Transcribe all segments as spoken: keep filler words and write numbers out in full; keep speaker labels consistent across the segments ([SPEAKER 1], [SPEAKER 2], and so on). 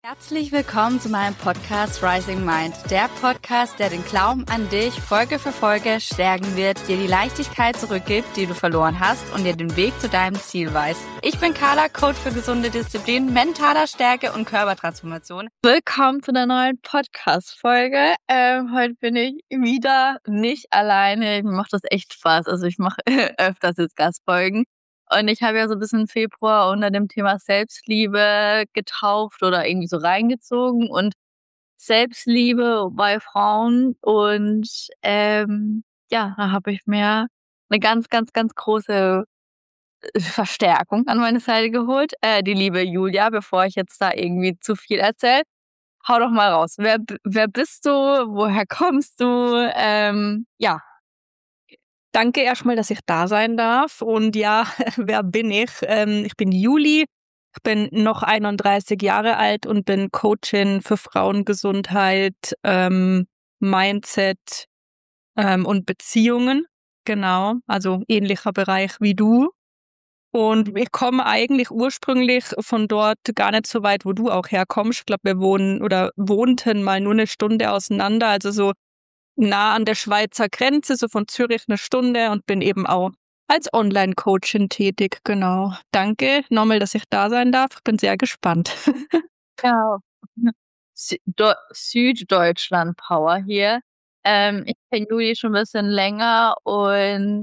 [SPEAKER 1] Herzlich willkommen zu meinem Podcast Rising Mind, der Podcast, der den Glauben an dich Folge für Folge stärken wird, dir die Leichtigkeit zurückgibt, die du verloren hast und dir den Weg zu deinem Ziel weist. Ich bin Carla, Coach für gesunde Disziplin, mentaler Stärke und Körpertransformation. Willkommen zu einer neuen Podcast-Folge. Ähm, heute bin ich wieder nicht alleine. Mir macht das echt Spaß. Also ich mache öfters jetzt Gastfolgen. Und ich habe ja so ein bisschen im Februar unter dem Thema Selbstliebe getauft oder irgendwie so reingezogen und Selbstliebe bei Frauen. Und ähm, ja, da habe ich mir eine ganz, ganz, ganz große Verstärkung an meine Seite geholt. Äh, die liebe Julia, bevor ich jetzt da irgendwie zu viel erzähle. Hau doch mal raus. Wer, wer bist du? Woher kommst du? Ähm, ja.
[SPEAKER 2] Danke erstmal, dass ich da sein darf. Und ja, wer bin ich? Ähm, ich bin Juli, ich bin noch einunddreißig Jahre alt und bin Coachin für Frauengesundheit, ähm, Mindset ähm, und Beziehungen. Genau, also ähnlicher Bereich wie du. Und ich komme eigentlich ursprünglich von dort gar nicht so weit, wo du auch herkommst. Ich glaube, wir wohnen oder wohnten mal nur eine Stunde auseinander, also so nah an der Schweizer Grenze, so von Zürich eine Stunde, und bin eben auch als Online-Coachin tätig, genau. Danke nochmal, dass ich da sein darf. Bin sehr gespannt.
[SPEAKER 1] Ja. Sü- Do- Süddeutschland Power hier. Ähm, ich kenne Juli schon ein bisschen länger und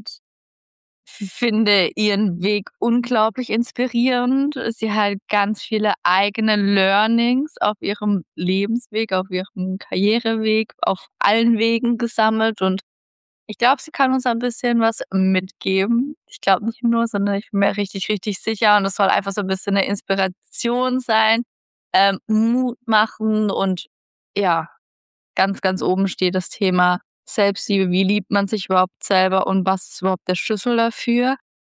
[SPEAKER 1] finde ihren Weg unglaublich inspirierend. Sie hat ganz viele eigene Learnings auf ihrem Lebensweg, auf ihrem Karriereweg, auf allen Wegen gesammelt, und ich glaube, sie kann uns ein bisschen was mitgeben. Ich glaube nicht nur, sondern ich bin mir richtig, richtig sicher, und es soll einfach so ein bisschen eine Inspiration sein, ähm, Mut machen, und ja, ganz, ganz oben steht das Thema Selbstliebe. Wie liebt man sich überhaupt selber und was ist überhaupt der Schlüssel dafür?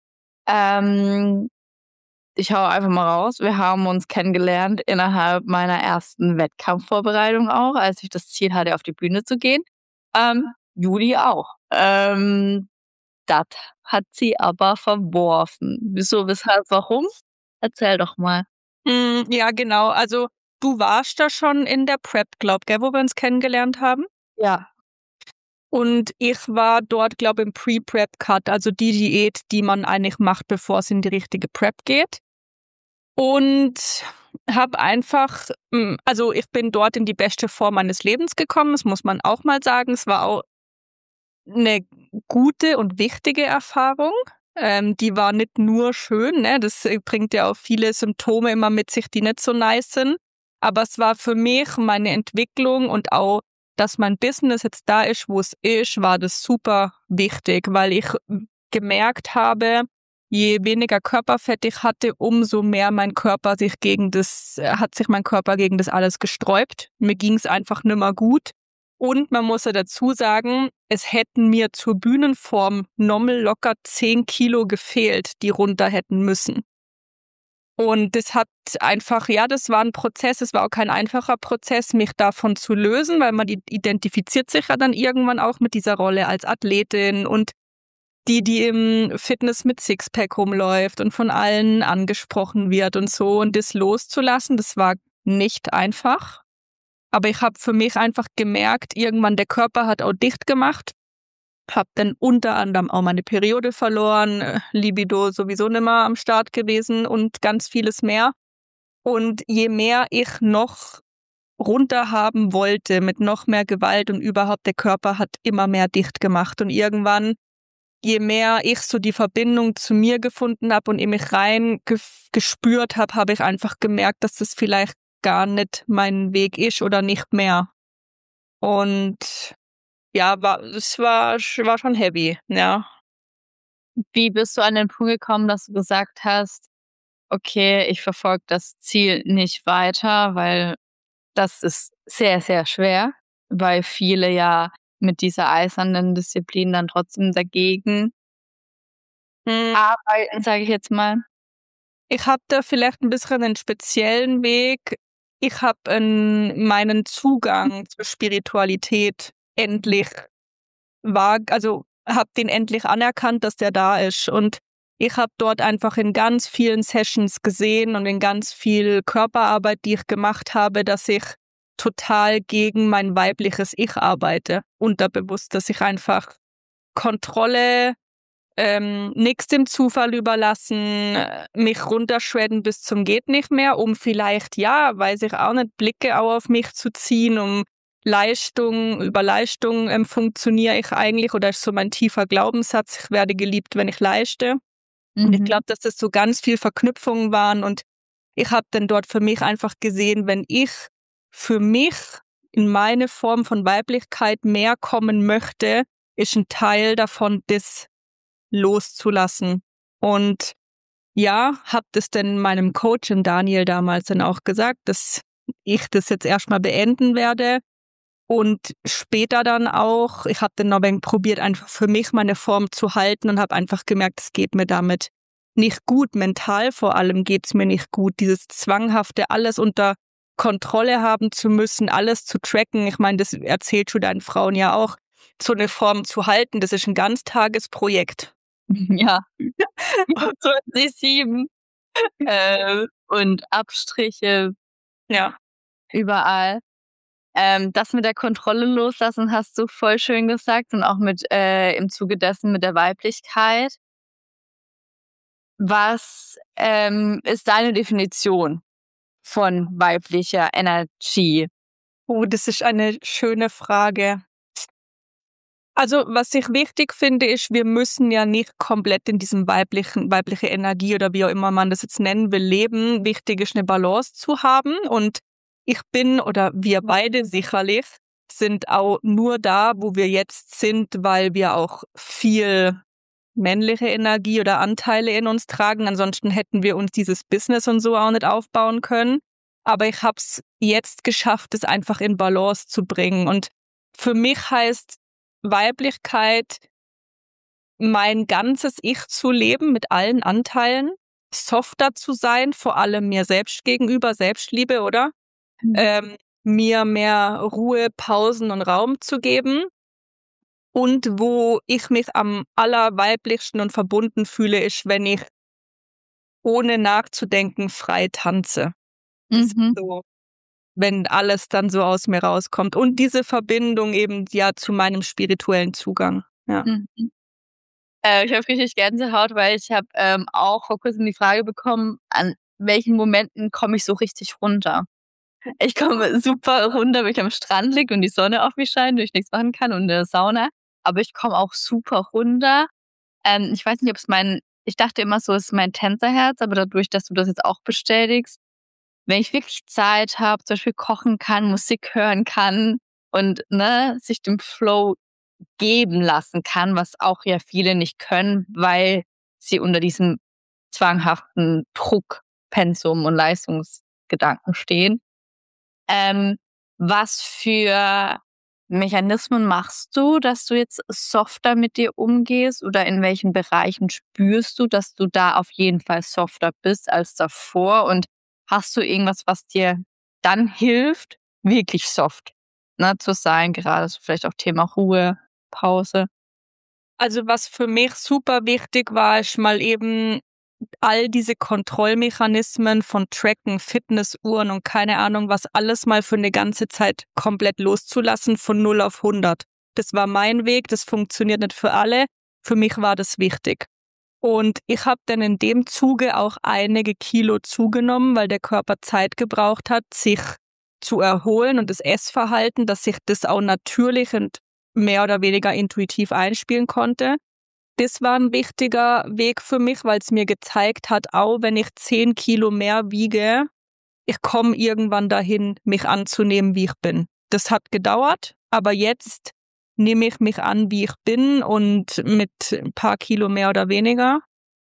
[SPEAKER 1] Ähm, ich hau einfach mal raus. Wir haben uns kennengelernt innerhalb meiner ersten Wettkampfvorbereitung auch, als ich das Ziel hatte, auf die Bühne zu gehen. Ähm, Juli auch. Ähm, das hat sie aber verworfen. Wieso, weshalb, warum? Erzähl doch mal.
[SPEAKER 2] Mm, ja, genau. Also du warst da schon in der Prep, glaub, gell, wo wir uns kennengelernt haben.
[SPEAKER 1] Ja.
[SPEAKER 2] Und ich war dort, glaube ich, im Pre-Prep-Cut, also die Diät, die man eigentlich macht, bevor es in die richtige Prep geht. Und habe einfach, mm, also ich bin dort in die beste Form meines Lebens gekommen, das muss man auch mal sagen. Es war auch eine gute und wichtige Erfahrung. Ähm, die war nicht nur schön, ne? Das äh, bringt ja auch viele Symptome immer mit sich, die nicht so nice sind. Aber es war für mich meine Entwicklung, und auch, dass mein Business jetzt da ist, wo es ist, war das super wichtig, weil ich gemerkt habe, je weniger Körperfett ich hatte, umso mehr mein Körper sich gegen das, äh, hat sich mein Körper gegen das alles gesträubt. Mir ging es einfach nimmer gut. Und man muss ja dazu sagen, es hätten mir zur Bühnenform nochmal locker zehn Kilo gefehlt, die runter hätten müssen. Und das hat einfach, ja, das war ein Prozess, es war auch kein einfacher Prozess, mich davon zu lösen, weil man identifiziert sich ja dann irgendwann auch mit dieser Rolle als Athletin und die, die im Fitness mit Sixpack rumläuft und von allen angesprochen wird und so. Und das loszulassen, das war nicht einfach. Aber ich habe für mich einfach gemerkt, irgendwann der Körper hat auch dicht gemacht. Habe dann unter anderem auch meine Periode verloren, äh, Libido sowieso nimmer am Start gewesen und ganz vieles mehr. Und je mehr ich noch runter haben wollte, mit noch mehr Gewalt und überhaupt, der Körper hat immer mehr dicht gemacht. Und irgendwann, je mehr ich so die Verbindung zu mir gefunden habe und in mich rein ge- gespürt habe, habe ich einfach gemerkt, dass das vielleicht gar nicht mein Weg ist oder nicht mehr. Und ja, war, es war, war schon heavy, ja.
[SPEAKER 1] Wie bist du an den Punkt gekommen, dass du gesagt hast, okay, ich verfolge das Ziel nicht weiter, weil das ist sehr, sehr schwer, weil viele ja mit dieser eisernen Disziplin dann trotzdem dagegen
[SPEAKER 2] Hm,
[SPEAKER 1] arbeiten, sage ich jetzt mal.
[SPEAKER 2] Ich habe da vielleicht ein bisschen einen speziellen Weg. Ich habe meinen Zugang zur Spiritualität endlich war, also habe den endlich anerkannt, dass der da ist. Und Ich habe dort einfach in ganz vielen Sessions gesehen und in ganz viel Körperarbeit, die ich gemacht habe, dass ich total gegen mein weibliches Ich arbeite. Unterbewusst, dass ich einfach Kontrolle, ähm, nichts dem Zufall überlassen, äh, mich runterschredden bis zum geht nicht mehr, um vielleicht, ja, weiß ich auch nicht, Blicke auch auf mich zu ziehen, um Leistung, über Leistung ähm, funktioniere ich eigentlich, oder ist so mein tiefer Glaubenssatz, ich werde geliebt, wenn ich leiste. Und ich
[SPEAKER 1] Mhm.
[SPEAKER 2] glaube, dass das so ganz viel Verknüpfungen waren, und ich habe dann dort für mich einfach gesehen, wenn ich für mich in meine Form von Weiblichkeit mehr kommen möchte, ist ein Teil davon, das loszulassen. Und ja, habe das dann meinem Coach, in Daniel, damals dann auch gesagt, dass ich das jetzt erstmal beenden werde. Und später dann auch, ich habe dann noch ein wenig probiert, einfach für mich meine Form zu halten, und habe einfach gemerkt, es geht mir damit nicht gut. Mental vor allem geht's mir nicht gut. Dieses zwanghafte, alles unter Kontrolle haben zu müssen, alles zu tracken. Ich meine, das erzählt schon deinen Frauen ja auch. So eine Form zu halten, das ist ein Ganztagesprojekt.
[SPEAKER 1] Ja. vierundzwanzig sieben. Äh, und Abstriche
[SPEAKER 2] Ja.
[SPEAKER 1] überall. Ähm, das mit der Kontrolle loslassen hast du voll schön gesagt, und auch mit äh, im Zuge dessen mit der Weiblichkeit. Was ähm, ist deine Definition von weiblicher Energie?
[SPEAKER 2] Oh, das ist eine schöne Frage. Also, was ich wichtig finde, ist, wir müssen ja nicht komplett in diesem weiblichen, weibliche Energie oder wie auch immer man das jetzt nennen will, leben. Wichtig ist, eine Balance zu haben. Und ich bin, oder wir beide sicherlich, sind auch nur da, wo wir jetzt sind, weil wir auch viel männliche Energie oder Anteile in uns tragen. Ansonsten hätten wir uns dieses Business und so auch nicht aufbauen können. Aber ich habe es jetzt geschafft, es einfach in Balance zu bringen. Und für mich heißt Weiblichkeit, mein ganzes Ich zu leben mit allen Anteilen, softer zu sein, vor allem mir selbst gegenüber, Selbstliebe, oder?
[SPEAKER 1] Mhm.
[SPEAKER 2] Ähm, mir mehr Ruhe, Pausen und Raum zu geben. Und wo ich mich am allerweiblichsten und verbunden fühle, ist, wenn ich ohne nachzudenken frei tanze. Das ist
[SPEAKER 1] Mhm.
[SPEAKER 2] so, wenn alles dann so aus mir rauskommt. Und diese Verbindung eben ja zu meinem spirituellen Zugang. Ja.
[SPEAKER 1] Mhm. Äh, ich habe richtig Gänsehaut, weil ich habe ähm, auch vor Kurzem die Frage bekommen, an welchen Momenten komme ich so richtig runter? Ich komme super runter, wenn ich am Strand liege und die Sonne auf mich scheint und ich nichts machen kann und in der Sauna. Aber ich komme auch super runter. Ähm, ich weiß nicht, ob es mein ich dachte immer so, es ist mein Tänzerherz, aber dadurch, dass du das jetzt auch bestätigst, wenn ich wirklich Zeit habe, zum Beispiel kochen kann, Musik hören kann und, ne, sich dem Flow geben lassen kann, was auch ja viele nicht können, weil sie unter diesem zwanghaften Druck, Pensum und Leistungsgedanken stehen. Ähm, was für Mechanismen machst du, dass du jetzt softer mit dir umgehst, oder in welchen Bereichen spürst du, dass du da auf jeden Fall softer bist als davor, und hast du irgendwas, was dir dann hilft, wirklich soft, ne, zu sein, gerade so vielleicht auch Thema Ruhe, Pause?
[SPEAKER 2] Also was für mich super wichtig war, ist mal eben all diese Kontrollmechanismen von Tracken, Fitnessuhren und keine Ahnung was, alles mal für eine ganze Zeit komplett loszulassen, von null auf hundert. Das war mein Weg, das funktioniert nicht für alle. Für mich war das wichtig. Und ich habe dann in dem Zuge auch einige Kilo zugenommen, weil der Körper Zeit gebraucht hat, sich zu erholen, und das Essverhalten, dass sich das auch natürlich und mehr oder weniger intuitiv einspielen konnte. Das war ein wichtiger Weg für mich, weil es mir gezeigt hat, auch wenn ich zehn Kilo mehr wiege, ich komme irgendwann dahin, mich anzunehmen, wie ich bin. Das hat gedauert, aber jetzt nehme ich mich an, wie ich bin, und mit ein paar Kilo mehr oder weniger.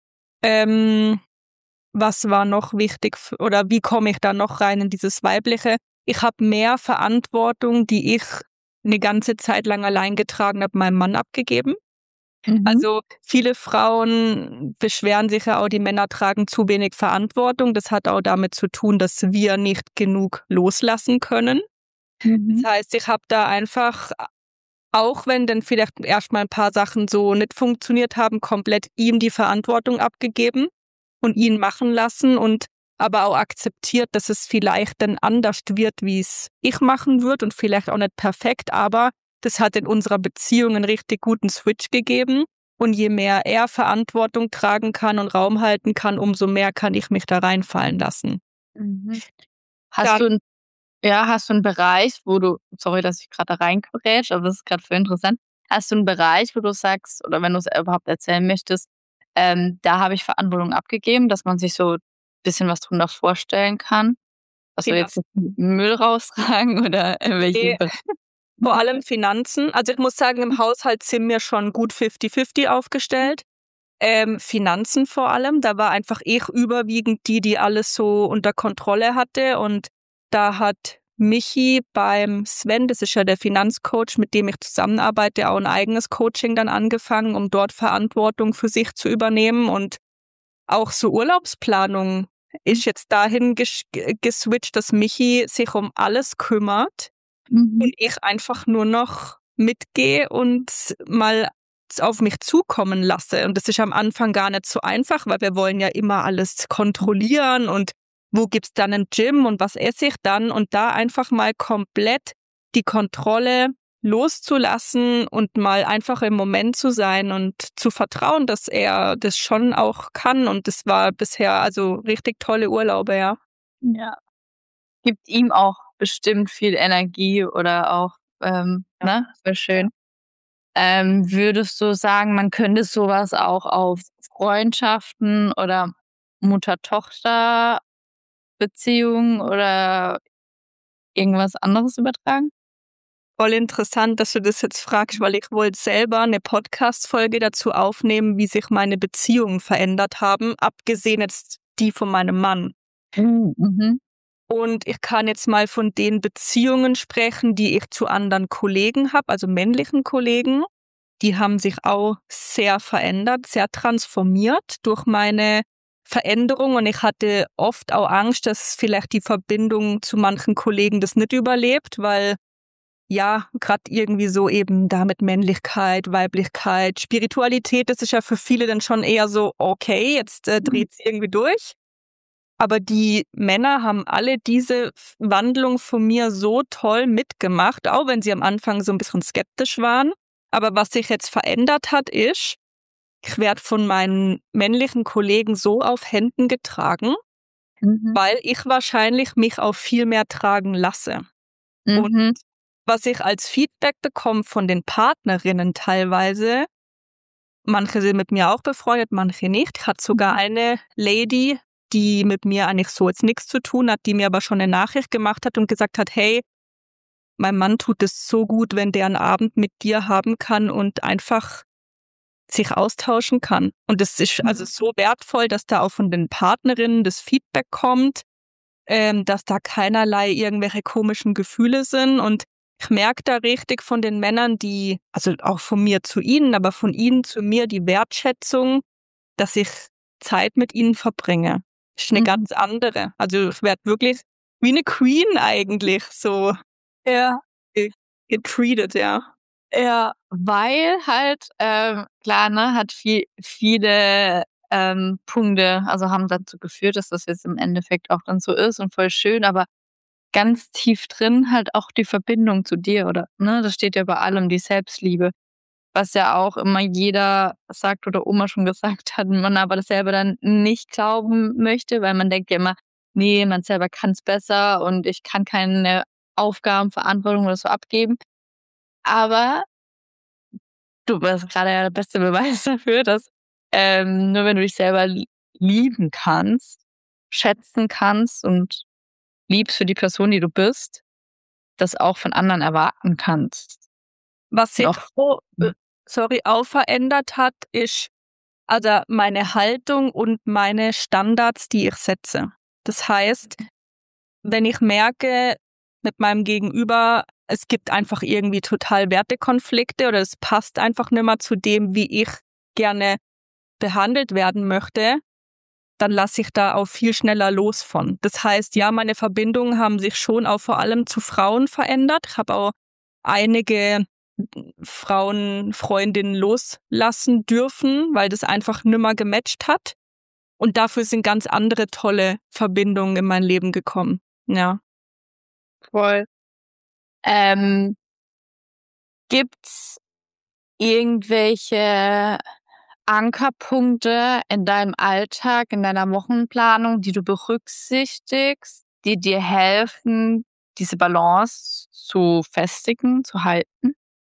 [SPEAKER 2] Ähm, was war noch wichtig f- oder wie komme ich da noch rein in dieses Weibliche? Ich habe mehr Verantwortung, die ich eine ganze Zeit lang allein getragen habe, meinem Mann abgegeben.
[SPEAKER 1] Mhm.
[SPEAKER 2] Also viele Frauen beschweren sich ja auch, die Männer tragen zu wenig Verantwortung. Das hat auch damit zu tun, dass wir nicht genug loslassen können.
[SPEAKER 1] Mhm.
[SPEAKER 2] Das heißt, ich habe da einfach auch wenn dann vielleicht erstmal ein paar Sachen so nicht funktioniert haben, komplett ihm die Verantwortung abgegeben und ihn machen lassen und aber auch akzeptiert, dass es vielleicht dann anders wird, wie es ich machen würde und vielleicht auch nicht perfekt, aber das hat in unserer Beziehung einen richtig guten Switch gegeben. Und je mehr er Verantwortung tragen kann und Raum halten kann, umso mehr kann ich mich da reinfallen lassen.
[SPEAKER 1] Mhm. Hast
[SPEAKER 2] Dann,
[SPEAKER 1] du 'n ja, hast du 'n Bereich, wo du sorry, dass ich grad da reingrätsche, aber das ist grad voll interessant. Hast du 'n Bereich, wo du sagst oder wenn du's überhaupt erzählen möchtest, ähm, da habe ich Verantwortung abgegeben, dass man sich so bisschen was drunter vorstellen kann? Also,
[SPEAKER 2] Finan-
[SPEAKER 1] jetzt nicht Müll raustragen oder in welchem
[SPEAKER 2] nee,
[SPEAKER 1] Be
[SPEAKER 2] vor allem Finanzen. Also ich muss sagen, im Haushalt sind wir schon gut fifty fifty aufgestellt. Ähm, Finanzen vor allem, da war einfach ich überwiegend die, die alles so unter Kontrolle hatte. Und da hat Michi beim Sven, das ist ja der Finanzcoach, mit dem ich zusammenarbeite, auch ein eigenes Coaching dann angefangen, um dort Verantwortung für sich zu übernehmen. Und auch so Urlaubsplanung ist jetzt dahin ges geswitcht, dass Michi sich um alles kümmert
[SPEAKER 1] Mhm.
[SPEAKER 2] und ich einfach nur noch mitgehe und mal auf mich zukommen lasse. Und das ist am Anfang gar nicht so einfach, weil wir wollen ja immer alles kontrollieren und wo gibt's dann ein Gym und was esse ich dann? Und da einfach mal komplett die Kontrolle loszulassen und mal einfach im Moment zu sein und zu vertrauen, dass er das schon auch kann. Und das war bisher also richtig tolle Urlaube, ja.
[SPEAKER 1] Ja. Gibt ihm auch bestimmt viel Energie oder auch, ähm,
[SPEAKER 2] Ja.
[SPEAKER 1] ne, voll schön. Ähm, würdest du sagen, man könnte so was auch auf Freundschaften oder Mutter-Tochter-Beziehungen oder irgendwas anderes übertragen?
[SPEAKER 2] Voll interessant, dass du das jetzt fragst, weil ich wollte selber eine Podcast-Folge dazu aufnehmen, wie sich meine Beziehungen verändert haben, abgesehen jetzt die von meinem Mann.
[SPEAKER 1] Mhm, mhm.
[SPEAKER 2] Und ich kann jetzt mal von den Beziehungen sprechen, die ich zu anderen Kollegen habe, also männlichen Kollegen. Die haben sich auch sehr verändert, sehr transformiert durch meine Veränderung. Und ich hatte oft auch Angst, dass vielleicht die Verbindung zu manchen Kollegen das nicht überlebt, weil ja, gerade irgendwie so eben da mit Männlichkeit, Weiblichkeit, Spiritualität, das ist ja für viele dann schon eher so, okay, jetzt äh, dreht's irgendwie durch. Aber die Männer haben alle diese F- Wandlung von mir so toll mitgemacht, auch wenn sie am Anfang so ein bisschen skeptisch waren. Aber was sich jetzt verändert hat, ist, ich werde von meinen männlichen Kollegen so auf Händen getragen,
[SPEAKER 1] Mhm.
[SPEAKER 2] weil ich wahrscheinlich mich auch viel mehr tragen lasse. Und
[SPEAKER 1] Mhm.
[SPEAKER 2] was ich als Feedback bekomme von den Partnerinnen teilweise, manche sind mit mir auch befreundet, manche nicht. Ich hatte sogar eine Lady, die mit mir eigentlich so jetzt nichts zu tun hat, die mir aber schon eine Nachricht gemacht hat und gesagt hat, hey, mein Mann tut es so gut, wenn der einen Abend mit dir haben kann und einfach sich austauschen kann. Und das ist also so wertvoll, dass da auch von den Partnerinnen das Feedback kommt, ähm, dass da keinerlei irgendwelche komischen Gefühle sind. Und ich merke da richtig von den Männern, die, also auch von mir zu ihnen, aber von ihnen zu mir, die Wertschätzung, dass ich Zeit mit ihnen verbringe. Das ist eine
[SPEAKER 1] Mhm.
[SPEAKER 2] ganz andere. Also ich werde wirklich wie eine Queen eigentlich so
[SPEAKER 1] Ja.
[SPEAKER 2] ge- getreated, ja.
[SPEAKER 1] Ja, weil halt, ähm, klar, ne, hat viel viele, ähm, Punkte also, haben dazu geführt, dass das jetzt im Endeffekt auch dann so ist und voll schön, aber ganz tief drin halt auch die Verbindung zu dir oder ne, das steht ja über allem, die Selbstliebe, was ja auch immer jeder sagt oder Oma schon gesagt hat, man aber das selber dann nicht glauben möchte, weil man denkt ja immer: „Ne, man selber kann's besser und ich kann keine Aufgaben, Verantwortung oder so abgeben.“ Aber du bist grade ja der beste Beweis dafür, dass, ähm, nur wenn du dich selber l lieben kannst, schätzen kannst und liebst für die Person, die du bist, das auch von anderen erwarten kannst.
[SPEAKER 2] Was
[SPEAKER 1] Und
[SPEAKER 2] sich
[SPEAKER 1] auch
[SPEAKER 2] so, äh,
[SPEAKER 1] hm,
[SPEAKER 2] sorry, auch verändert hat, ist also meine Haltung und meine Standards, die ich setze. Das heißt, wenn ich merke mit meinem Gegenüber, es gibt einfach irgendwie total Wertekonflikte oder es passt einfach nicht mehr zu dem, wie ich gerne behandelt werden möchte, dann lasse ich da auch viel schneller los von. Das heißt, ja, meine Verbindungen haben sich schon auch vor allem zu Frauen verändert. Ich habe auch einige Frauen, Freundinnen loslassen dürfen, weil das einfach nimmer gematcht hat. Und dafür sind ganz andere tolle Verbindungen in mein Leben gekommen. Ja.
[SPEAKER 1] Voll. Ähm, gibt's irgendwelche Ankerpunkte in deinem Alltag, in deiner Wochenplanung, die du berücksichtigst, die dir helfen, diese Balance zu festigen, zu halten?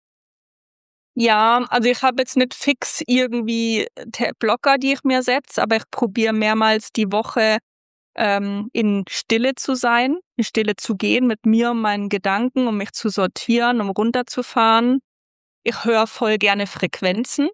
[SPEAKER 2] Ja, also ich habe jetzt nicht fix irgendwie Te Blocker, die ich mir setze, aber ich probiere mehrmals die Woche, ähm, in Stille zu sein, in Stille zu gehen mit mir und meinen Gedanken, um mich zu sortieren, um runterzufahren. Ich höre voll gerne Frequenzen.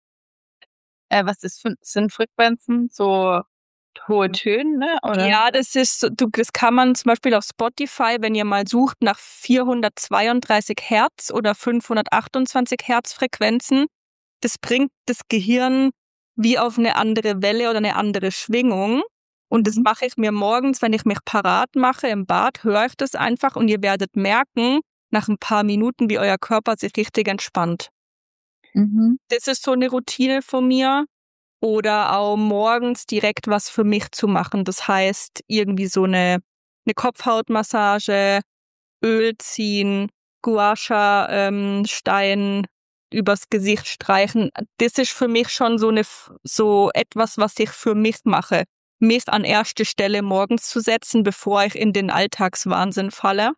[SPEAKER 1] Äh, was ist für sind Frequenzen? So hohe Töne, ne, oder?
[SPEAKER 2] Ja, das ist so du das kann man zum Beispiel auf Spotify, wenn ihr mal sucht nach vierhundertzweiunddreißig Hertz oder fünfhundertachtundzwanzig Hertz Frequenzen, das bringt das Gehirn wie auf 'ne andere Welle oder 'ne andere Schwingung. Und das
[SPEAKER 1] Mhm.
[SPEAKER 2] mache ich mir morgens, wenn ich mich parat mache im Bad, höre ich das einfach und ihr werdet merken, nach 'n paar Minuten, wie euer Körper sich richtig entspannt.
[SPEAKER 1] Mhm.
[SPEAKER 2] Das ist so 'ne Routine von mir. Oder auch morgens direkt was für mich zu machen. Das heißt, irgendwie so 'ne 'ne Kopfhautmassage, Öl ziehen, Gua Sha, ähm, Stein übers Gesicht streichen. Das ist für mich schon so 'ne f so etwas, was ich für mich mache. Mich an erste Stelle morgens zu setzen, bevor ich in den Alltagswahnsinn falle.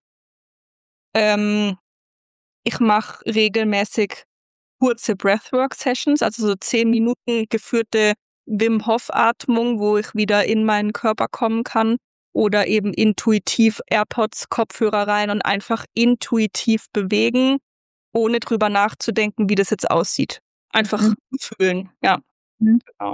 [SPEAKER 2] Ähm, ich mache regelmäßig kurze Breathwork-Sessions, also so zehn Minuten geführte Wim-Hof-Atmung, wo ich wieder in meinen Körper kommen kann oder eben intuitiv AirPods, Kopfhörer rein und einfach intuitiv bewegen, ohne drüber nachzudenken, wie das jetzt aussieht. Einfach
[SPEAKER 1] Mhm.
[SPEAKER 2] fühlen, ja.
[SPEAKER 1] Mhm.
[SPEAKER 2] Genau.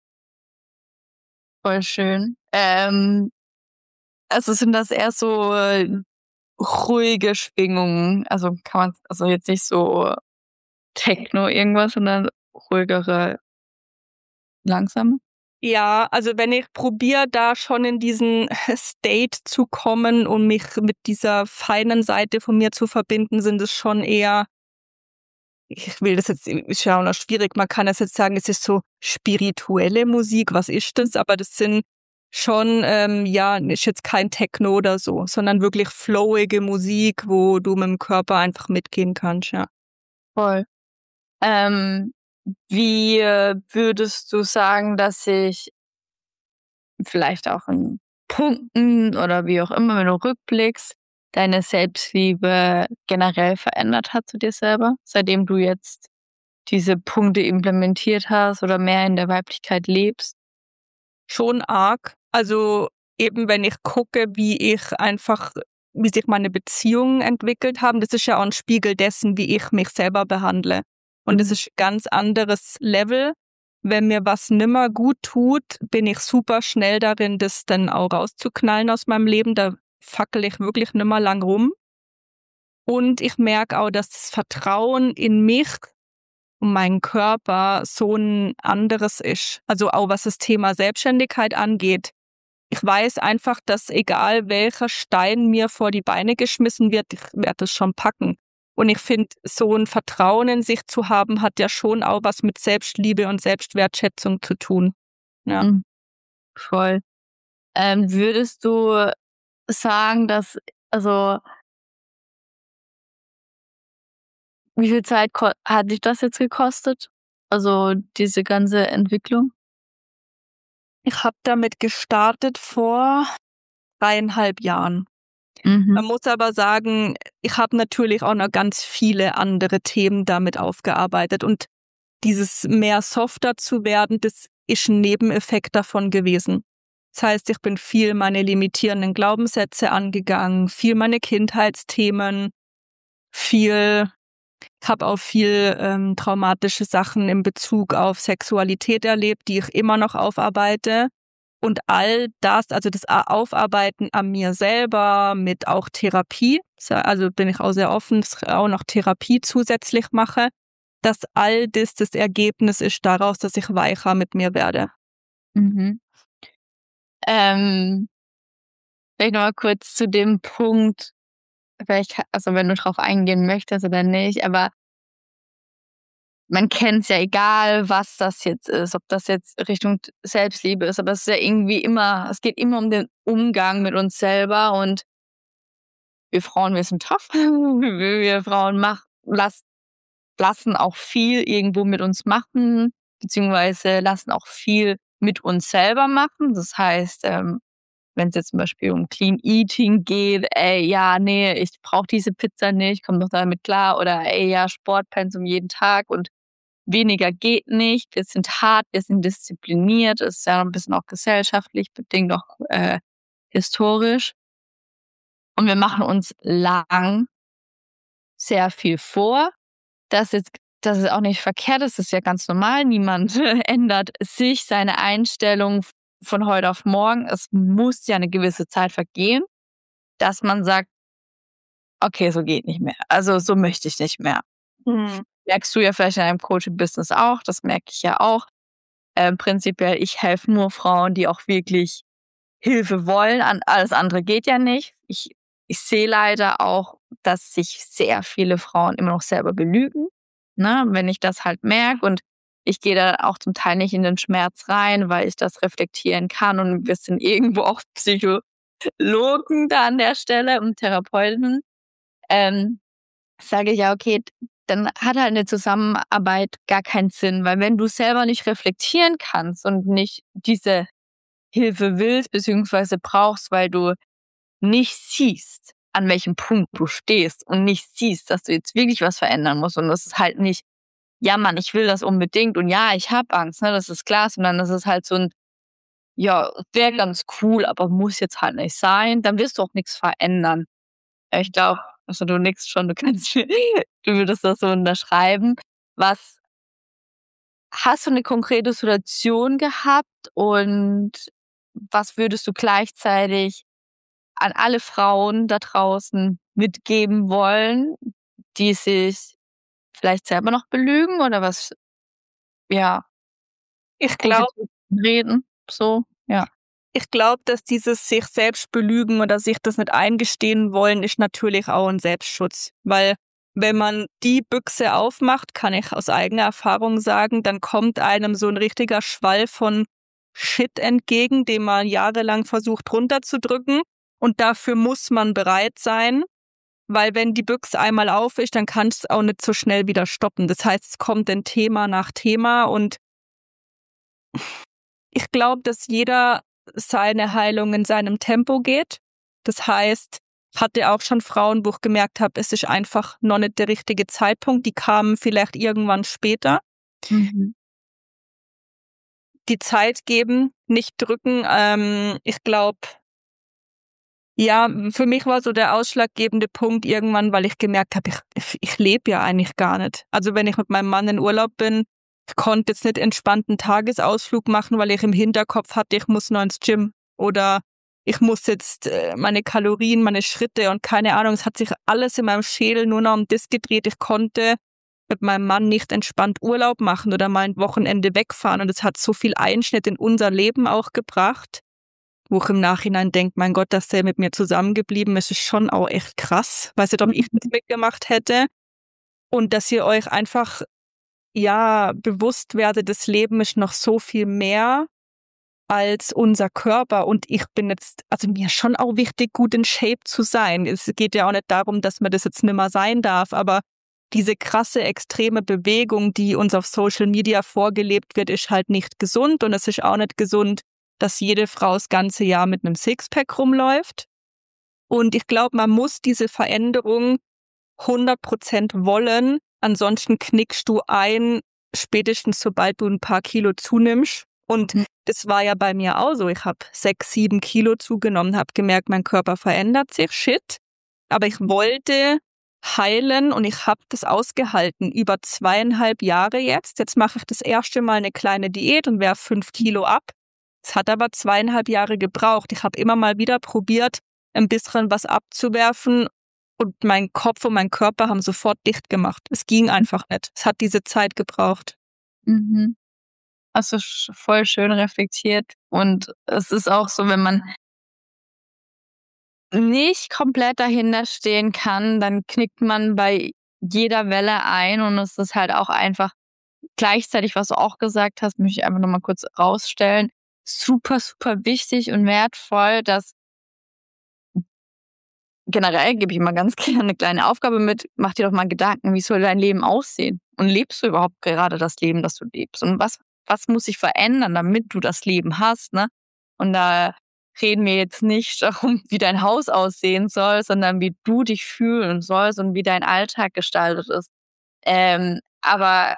[SPEAKER 1] Voll schön. Ähm, also sind das eher so ruhige Schwingungen? Also kann man's also jetzt nicht so Techno irgendwas, sondern ruhigere langsame?
[SPEAKER 2] Ja, also wenn ich probiere, da schon in diesen State zu kommen und mich mit dieser feinen Seite von mir zu verbinden, sind es schon eher ich will das jetzt ist ja auch noch schwierig. Man kann das jetzt sagen, es ist so spirituelle Musik. Was ist das? Aber das sind schon, ähm, ja, ist jetzt kein Techno oder so, sondern wirklich flowige Musik, wo du mit'm Körper einfach mitgehen kannst, ja.
[SPEAKER 1] Voll. Ähm, wie, äh, würdest du sagen, dass sich vielleicht auch in Punkten oder wie auch immer, wenn du rückblickst, deine Selbstliebe generell verändert hat zu dir selber, seitdem du jetzt diese Punkte implementiert hast oder mehr in der Weiblichkeit lebst?
[SPEAKER 2] Schon arg. Also, eben wenn ich gucke, wie ich einfach wie sich meine Beziehungen entwickelt haben, das ist ja auch 'n Spiegel dessen, wie ich mich selber behandle. Und das
[SPEAKER 1] Mhm.
[SPEAKER 2] ist ganz anderes Level. Wenn mir was nimmer gut tut, bin ich super schnell darin, das dann auch rauszuknallen aus meinem Leben. Da fackel ich wirklich nimmer lang rum. Und ich merke auch, dass das Vertrauen in mich und meinen Körper so 'n anderes ist. Also, auch was das Thema Selbstständigkeit angeht. Ich weiß einfach, dass egal welcher Stein mir vor die Beine geschmissen wird, ich werde das schon packen. Und ich finde, so 'n Vertrauen in sich zu haben, hat ja schon auch was mit Selbstliebe und Selbstwertschätzung zu tun. Ja.
[SPEAKER 1] Mhm. Voll. Ähm, würdest du sagen, dass also wie viel Zeit ko hat dich das jetzt gekostet? Also, diese ganze Entwicklung?
[SPEAKER 2] Ich habe damit gestartet vor dreieinhalb Jahren. Man
[SPEAKER 1] Mhm.
[SPEAKER 2] muss aber sagen, ich habe natürlich auch noch ganz viele andere Themen damit aufgearbeitet und dieses mehr softer zu werden, das ist 'n Nebeneffekt davon gewesen. Das heißt, ich bin viel meine limitierenden Glaubenssätze angegangen, viel meine Kindheitsthemen, viel ich habe auch viel, ähm, traumatische Sachen in Bezug auf Sexualität erlebt, die ich immer noch aufarbeite. Und all das also das A Aufarbeiten an mir selber mit auch Therapie, sa also bin ich auch sehr offen, dass ich auch noch Therapie zusätzlich mache, dass all das das Ergebnis ist daraus, dass ich weicher mit mir werde.
[SPEAKER 1] Mhm. Ähm vielleicht noch mal kurz zu dem Punkt, vielleicht ka also wenn du drauf eingehen möchtest oder nicht, aber man kennt's ja, egal was das jetzt ist, ob das jetzt Richtung t Selbstliebe ist, aber es ist ja irgendwie immer es geht immer um den Umgang mit uns selber und wir Frauen, wir sind tough. Wir wir Frauen mach lass lassen auch viel irgendwo mit uns machen, beziehungsweise lassen auch viel mit uns selber machen. Das heißt, ähm, wenn's jetzt zum Beispiel um Clean Eating geht: „Ey, ja, ne, ich brauche diese Pizza nicht, komm doch damit klar.“ Oder: „Ey, ja, Sportpensum jeden Tag und weniger geht nicht. Wir sind hart, wir sind diszipliniert.“ Ist ja 'n bisschen auch gesellschaftlich bedingt, auch, äh, historisch. Und wir machen uns lang sehr viel vor. Das jetzt das ist auch nicht verkehrt, das ist ja ganz normal. Niemand ändert sich, seine Einstellung v von heute auf morgen. Es muss ja 'ne gewisse Zeit vergehen, dass man sagt: „Okay, so geht nicht mehr. Also, so möchte ich nicht mehr.“
[SPEAKER 2] Mhm.
[SPEAKER 1] Merkst du ja vielleicht in deinem Coaching-Business auch, das merke ich ja auch. Ähm, prinzipiell, ich helfe nur Frauen, die auch wirklich Hilfe wollen, an alles andere geht ja nicht. Ich ich sehe leider auch, dass sich sehr viele Frauen immer noch selber belügen, ne? Wenn ich das halt merke und ich gehe da auch zum Teil nicht in den Schmerz rein, weil ich das reflektieren kann und wir sind irgendwo auch Psychologen da an der Stelle und Therapeuten, ähm, sage ich: „Ja, okay, d dann hat halt 'ne Zusammenarbeit gar keinen Sinn.“ Weil wenn du selber nicht reflektieren kannst und nicht diese Hilfe willst beziehungsweise brauchst, weil du nicht siehst, an welchem Punkt du stehst und nicht siehst, dass du jetzt wirklich was verändern musst und das ist halt nicht: „Ja, Mann, ich will das unbedingt und ja, ich habe Angst“, ne, das ist klar, sondern das ist halt so 'n: „Ja, wäre ganz cool, aber muss jetzt halt nicht sein“, dann wirst du auch nix verändern. Äh, ich glaube also, du nickst schon, du kannst du würdest das so unterschreiben. Was hast du 'ne konkrete Situation gehabt und was würdest du gleichzeitig an alle Frauen da draußen mitgeben wollen, die sich vielleicht selber noch belügen oder was ja
[SPEAKER 2] Ich glaube
[SPEAKER 1] positiv reden, so, ja.
[SPEAKER 2] ich glaube, dass dieses sich selbst belügen oder sich das nicht eingestehen wollen, ist natürlich auch 'n Selbstschutz. Weil wenn man die Büchse aufmacht, kann ich aus eigener Erfahrung sagen, dann kommt einem so 'n richtiger Schwall von Shit entgegen, den man jahrelang versucht runterzudrücken und dafür muss man bereit sein, weil wenn die Büchse einmal auf ist, dann kannst auch nicht so schnell wieder stoppen. Das heißt, es kommt dann Thema nach Thema und ich glaube, dass jeder seine Heilung in seinem Tempo geht. Das heißt, hatte auch schon Frauen, wo ich gemerkt habe, es ist einfach noch nicht der richtige Zeitpunkt. Die kamen vielleicht irgendwann später.
[SPEAKER 1] Mhm.
[SPEAKER 2] Die Zeit geben, nicht drücken. Ähm, ich glaube ja, für mich war so der ausschlaggebende Punkt irgendwann, weil ich gemerkt habe, ich ich ich lebe ja eigentlich gar nicht. Also, wenn ich mit meinem Mann in Urlaub bin, ich konnte jetzt nicht entspannt 'n Tagesausflug machen, weil ich im Hinterkopf hatte, ich muss noch ins Gym oder ich muss jetzt, äh, meine Kalorien, meine Schritte und keine Ahnung. Es hat sich alles in meinem Schädel nur noch um das gedreht. Ich konnte mit meinem Mann nicht entspannt Urlaub machen oder mal 'n Wochenende wegfahren und es hat so viel Einschnitt in unser Leben auch gebracht, wo ich im Nachhinein denke: „Mein Gott, dass der mit mir zusammengeblieben ist, ist schon auch echt krass.“ Weiß nicht, ob ich das mitgemacht hätte und dass ihr euch einfach, ja, bewusst werdet, das Leben ist noch so viel mehr als unser Körper und ich bin jetzt also, mir ist schon auch wichtig, gut in Shape zu sein. Es geht ja auch nicht darum, dass man das jetzt nimmer sein darf, aber diese krasse extreme Bewegung, die uns auf Social Media vorgelebt wird, ist halt nicht gesund und es ist auch nicht gesund, dass jede Frau das ganze Jahr mit 'nem Sixpack rumläuft. Und ich glaube, man muss diese Veränderung hundert Prozent wollen, ansonsten knickst du ein, spätestens sobald du 'n paar Kilo zunimmst. Und
[SPEAKER 1] Hm.
[SPEAKER 2] das war ja bei mir auch so. Ich habe sechs, sieben Kilo zugenommen, habe gemerkt, mein Körper verändert sich, shit. Aber ich wollte heilen und ich habe das ausgehalten über zweieinhalb Jahre jetzt. Jetzt mache ich das erste Mal 'ne kleine Diät und werfe fünf Kilo ab. Es hat aber zweieinhalb Jahre gebraucht. Ich habe immer mal wieder probiert, 'n bisschen was abzuwerfen und mein Kopf und mein Körper haben sofort dicht gemacht. Es ging einfach nicht. Es hat diese Zeit gebraucht.
[SPEAKER 1] Mhm. Hast du sch voll schön reflektiert und es ist auch so, wenn man nicht komplett dahinter stehen kann, dann knickt man bei jeder Welle ein und es ist halt auch einfach gleichzeitig, was du auch gesagt hast, möchte ich einfach noch mal kurz rausstellen, super, super wichtig und wertvoll, dass generell gebe ich immer ganz gerne 'ne kleine Aufgabe mit: Mach dir doch mal Gedanken, wie soll dein Leben aussehen? Und lebst du überhaupt gerade das Leben, das du lebst? Und was was muss sich verändern, damit du das Leben hast, ne? Und da reden wir jetzt nicht darum, wie dein Haus aussehen soll, sondern wie du dich fühlen sollst und wie dein Alltag gestaltet ist. Ähm, aber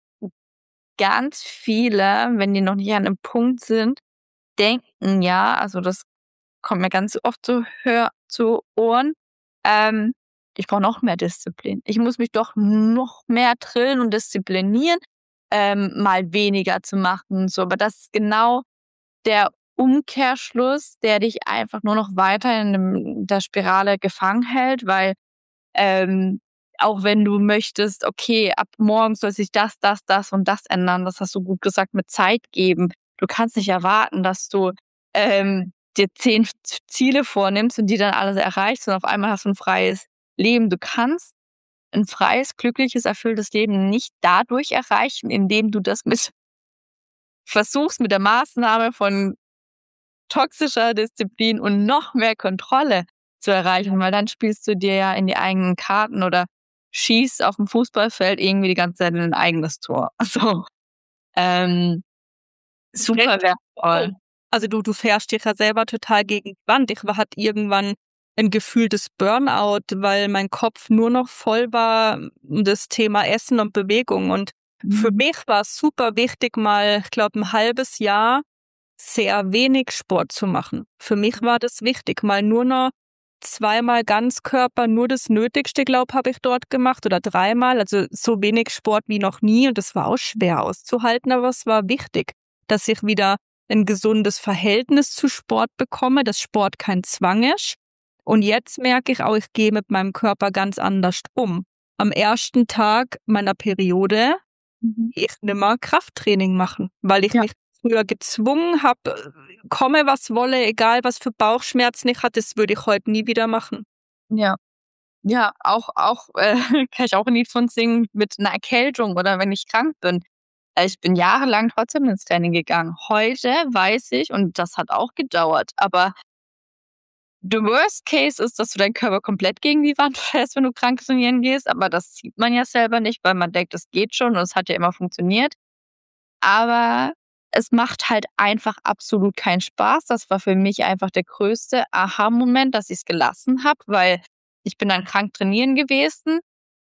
[SPEAKER 1] ganz viele, wenn die noch nicht an 'nem Punkt sind, denken ja, also das kommt mir ganz oft zu hör zu Ohren, ähm: „Ich brauche noch mehr Disziplin. Ich muss mich doch noch mehr drillen und disziplinieren, ähm, mal weniger zu machen“, so. Aber das ist genau der Umkehrschluss, der dich einfach nur noch weiter in 'nem der Spirale gefangen hält, weil, ähm, auch wenn du möchtest: „Okay, ab morgen soll sich das, das, das und das ändern“, das hast du gut gesagt mit Zeit geben. Du kannst nicht erwarten, dass du, ähm, dir zehn Z Ziele vornimmst und die dann alle erreichst und auf einmal hast du 'n freies Leben. Du kannst 'n freies, glückliches, erfülltes Leben nicht dadurch erreichen, indem du das mit versuchst, mit der Maßnahme von toxischer Disziplin und noch mehr Kontrolle zu erreichen, weil dann spielst du dir ja in die eigenen Karten oder schießt aufm Fußballfeld irgendwie die ganze Zeit in dein eigenes Tor. So, ähm, super wertvoll.
[SPEAKER 2] Also du du fährst dich ja selber total gegen die Wand. Ich wa hatte irgendwann 'n gefühltes Burnout, weil mein Kopf nur noch voll war um das Thema Essen und Bewegung. Und für
[SPEAKER 1] Mhm.
[SPEAKER 2] mich war's super wichtig, mal, ich glaube 'n halbes Jahr sehr wenig Sport zu machen. Für mich war das wichtig, mal nur noch zweimal Ganzkörper, nur das Nötigste, glaube habe ich dort gemacht oder dreimal, also so wenig Sport wie noch nie und das war auch schwer auszuhalten, aber es war wichtig, dass ich wieder 'n gesundes Verhältnis zu Sport bekomme, dass Sport kein Zwang ist. Und jetzt merke ich auch, ich gehe mit meinem Körper ganz anders um. Am ersten Tag meiner Periode
[SPEAKER 1] Mhm.
[SPEAKER 2] ich nimmer Krafttraining machen, weil ich
[SPEAKER 1] Ja.
[SPEAKER 2] mich früher gezwungen habe, komme was wolle, egal was für Bauchschmerzen ich hatte, das würde ich heute nie wieder machen.
[SPEAKER 1] Ja. Ja, auch auch, äh, kann ich auch 'n Lied von singen mit 'ner Erkältung oder wenn ich krank bin. Äh, ich bin jahrelang trotzdem ins Training gegangen. Heute weiß ich und das hat auch gedauert, aber the worst case ist, dass du deinen Körper komplett gegen die Wand fährst, wenn du krank trainieren gehst, aber das sieht man ja selber nicht, weil man denkt, es geht schon und es hat ja immer funktioniert. Aber es macht halt einfach absolut keinen Spaß. Das war für mich einfach der größte Aha-Moment, dass ich's gelassen habe, weil ich bin dann krank trainieren gewesen.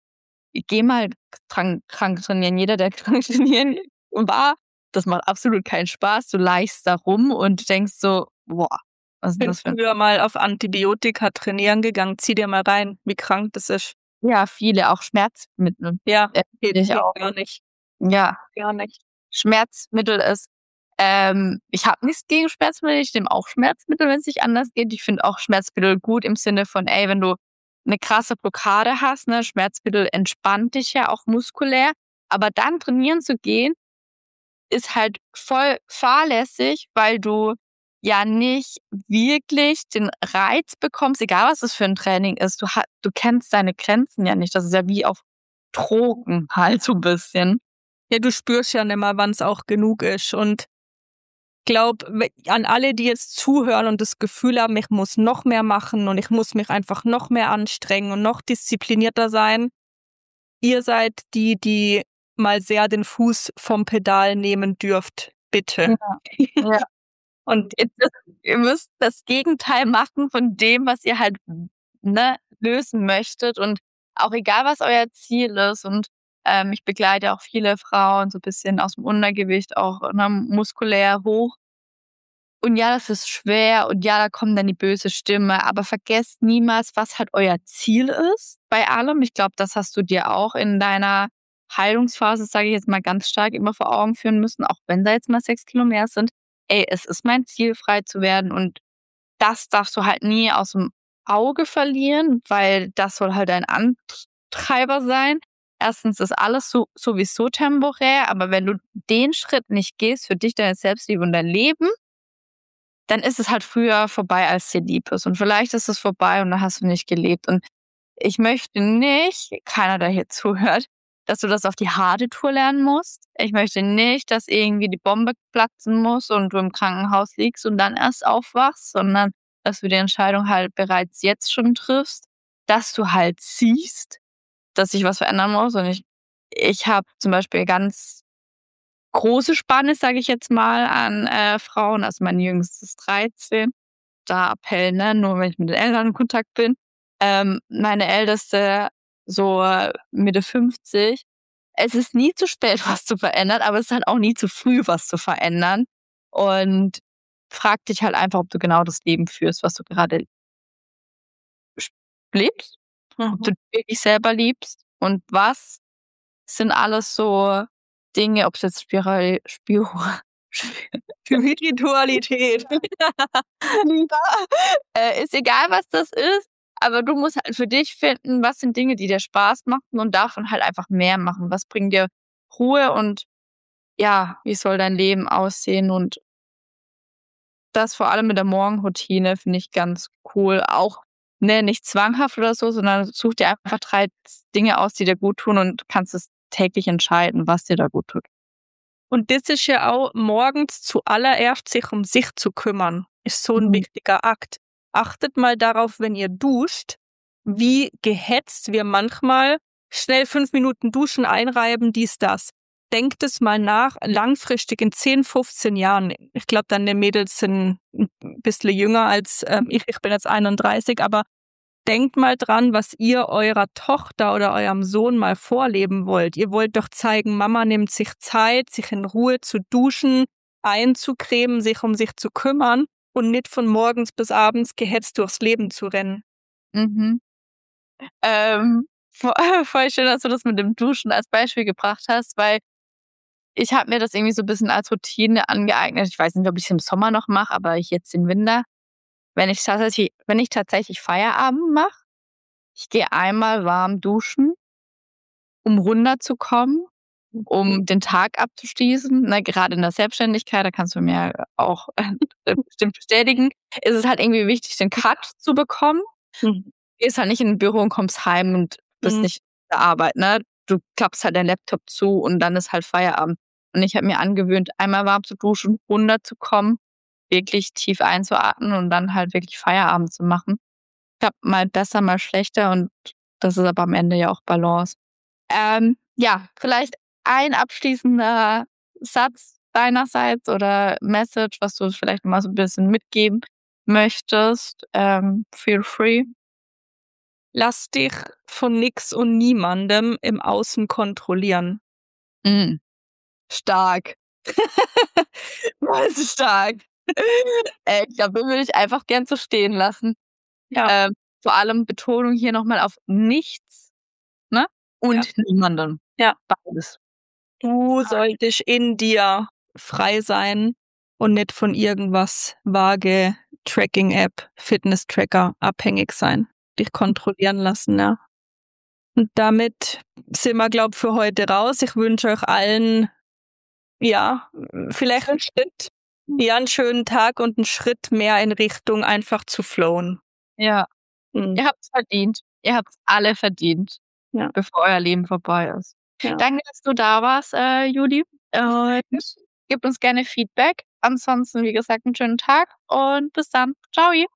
[SPEAKER 1] Geh mal krank krank trainieren. Jeder, der krank trainieren war, das macht absolut keinen Spaß. Du leichst da rum und denkst so: „Boah, was ist 'n
[SPEAKER 2] Bin
[SPEAKER 1] das für 'n“
[SPEAKER 2] früher mal auf Antibiotika trainieren gegangen. Zieh dir mal rein, wie krank das ist.
[SPEAKER 1] Ja, viele auch Schmerzmittel.
[SPEAKER 2] Ja,
[SPEAKER 1] Äh,
[SPEAKER 2] geht
[SPEAKER 1] ich
[SPEAKER 2] geht
[SPEAKER 1] auch.
[SPEAKER 2] gar nicht.
[SPEAKER 1] Ja.
[SPEAKER 2] Gar nicht.
[SPEAKER 1] Schmerzmittel ist ähm, ich habe nichts gegen Schmerzmittel. Ich nehme auch Schmerzmittel, wenn's nicht anders geht. Ich finde auch Schmerzmittel gut im Sinne von, ey, wenn du 'ne krasse Blockade hast, ne, Schmerzmittel entspannt dich ja auch muskulär. Aber dann trainieren zu gehen, ist halt voll fahrlässig, weil du ja nicht wirklich den Reiz bekommst, egal was das für 'n Training ist. Du ha du kennst deine Grenzen ja nicht. Das ist ja wie auf Drogen halt so 'n bisschen.
[SPEAKER 2] Ja, du spürst ja nimmer, wann's auch genug ist. Und glaube, we an alle, die jetzt zuhören und das Gefühl haben, ich muss noch mehr machen und ich muss mich einfach noch mehr anstrengen und noch disziplinierter sein. Ihr seid die, die mal sehr den Fuß vom Pedal nehmen dürft, bitte.
[SPEAKER 1] Ja, ja. Und ihr dürft ihr müsst das Gegenteil machen von dem, was ihr halt, ne, lösen möchtet. Und auch egal, was euer Ziel ist und, ähm, ich begleite auch viele Frauen so bisschen aus'm Untergewicht auch, ne, muskulär hoch. Und ja, das ist schwer und ja, da kommt dann die böse Stimme, aber vergesst niemals, was halt euer Ziel ist bei allem. Ich glaube, das hast du dir auch in deiner Heilungsphase, sage ich jetzt mal, ganz stark immer vor Augen führen müssen, auch wenn da jetzt mal sechs Kilo mehr sind. Ey, es ist mein Ziel, frei zu werden und das darfst du halt nie aus'm Auge verlieren, weil das soll halt dein Antreiber sein. Erstens ist alles so sowieso temporär, aber wenn du den Schritt nicht gehst für dich, deine Selbstliebe und dein Leben dann ist es halt früher vorbei, als dir lieb ist. Und vielleicht ist es vorbei und dann hast du nicht gelebt. Und ich möchte nicht, keiner, der hier zuhört, dass du das auf die harte Tour lernen musst. Ich möchte nicht, dass irgendwie die Bombe platzen muss und du im Krankenhaus liegst und dann erst aufwachst, sondern dass du die Entscheidung halt bereits jetzt schon triffst, dass du halt siehst, dass sich was verändern muss. Und ich ich habe zum Beispiel ganz große Spanne, sage ich jetzt mal, an äh, Frauen. Also mein Jüngstes ist dreizehn. Da Appell, ne, nur wenn ich mit den Eltern in Kontakt bin. Ähm, meine Älteste so äh, Mitte fünfzig. Es ist nie zu spät, was zu verändern, aber es ist halt auch nie zu früh, was zu verändern. Und frag dich halt einfach, ob du genau das Leben führst, was du gerade sch- lebst, ob du
[SPEAKER 2] Mhm.
[SPEAKER 1] dich wirklich selber liebst und was sind alles so Dinge, ob es jetzt Spiral, Spiro,
[SPEAKER 2] Spiritualität.
[SPEAKER 1] äh, ist egal, was das ist, aber du musst halt für dich finden, was sind Dinge, die dir Spaß machen und davon halt einfach mehr machen. Was bringt dir Ruhe und ja, wie soll dein Leben aussehen? Und das vor allem mit der Morgenroutine finde ich ganz cool. Auch, ne, nicht zwanghaft oder so, sondern such dir einfach drei Dinge aus, die dir gut tun und kannst es täglich entscheiden, was dir da gut tut.
[SPEAKER 2] Und das ist ja auch morgens zuallererst sich um sich zu kümmern, ist so ein
[SPEAKER 1] Mhm.
[SPEAKER 2] wichtiger Akt. Achtet mal darauf, wenn ihr duscht, wie gehetzt wir manchmal schnell fünf Minuten duschen, einreiben, dies, das. Denkt es mal nach, langfristig in zehn, fünfzehn Jahren. Ich glaube, deine Mädels sind ein bisschen jünger als ähm, ich. Ich bin jetzt einunddreißig, aber denkt mal dran, was ihr eurer Tochter oder eurem Sohn mal vorleben wollt. Ihr wollt doch zeigen, Mama nimmt sich Zeit, sich in Ruhe zu duschen, einzucremen, sich um sich zu kümmern und nicht von morgens bis abends gehetzt durchs Leben zu rennen.
[SPEAKER 1] Mhm. Ähm, vo voll schön, dass du das mit dem Duschen als Beispiel gebracht hast, weil ich habe mir das irgendwie so 'n bisschen als Routine angeeignet. Ich weiß nicht, ob ich's im Sommer noch mache, aber ich jetzt im Winter. Wenn ich tatsächlich wenn ich tatsächlich Feierabend mache, ich gehe einmal warm duschen, um runterzukommen, um den Tag abzuschließen. Ne, gerade in der Selbstständigkeit, da kannst du mir auch äh, bestimmt bestätigen, ist es halt irgendwie wichtig, den Cut zu bekommen.
[SPEAKER 2] Mhm.
[SPEAKER 1] Gehst halt nicht in 'n Büro und kommst heim und bist
[SPEAKER 2] Mhm.
[SPEAKER 1] nicht bei der Arbeit, ne? Du klappst halt deinen Laptop zu und dann ist halt Feierabend. Und ich habe mir angewöhnt, einmal warm zu duschen, runterzukommen, wirklich tief einzuatmen und dann halt wirklich Feierabend zu machen. Klappt mal besser, mal schlechter und das ist aber am Ende ja auch Balance. Ähm, ja, vielleicht ein abschließender Satz deinerseits oder Message, was du vielleicht noch mal so 'n bisschen mitgeben möchtest. Ähm, feel free.
[SPEAKER 2] Lass dich von nix und niemandem im Außen kontrollieren.
[SPEAKER 1] Mhm. Stark. Das ist stark. Äh, ich glaube, den würde ich einfach gern so stehen lassen.
[SPEAKER 2] Ja,
[SPEAKER 1] Ähm, vor allem Betonung hier noch mal auf nichts, ne,
[SPEAKER 2] ja,
[SPEAKER 1] und niemandem.
[SPEAKER 2] ja.
[SPEAKER 1] Beides.
[SPEAKER 2] Du solltest in dir frei sein und nicht von irgendwas vage Tracking-App, Fitness-Tracker abhängig sein. Dich kontrollieren lassen, ja. Und damit sind wir, glaube ich, für heute raus. Ich wünsche euch allen, ja, vielleicht einen Schritt, ja, einen schönen Tag und einen Schritt mehr in Richtung einfach zu flowen.
[SPEAKER 1] Ja,
[SPEAKER 2] Mhm.
[SPEAKER 1] ihr habt's verdient. Ihr habt's alle verdient,
[SPEAKER 2] Ja,
[SPEAKER 1] bevor euer Leben vorbei ist.
[SPEAKER 2] ja.
[SPEAKER 1] Danke, dass du da warst, äh, Judy. Und gib uns gerne Feedback. Ansonsten, wie gesagt, 'n schönen Tag und bis dann. Tschau.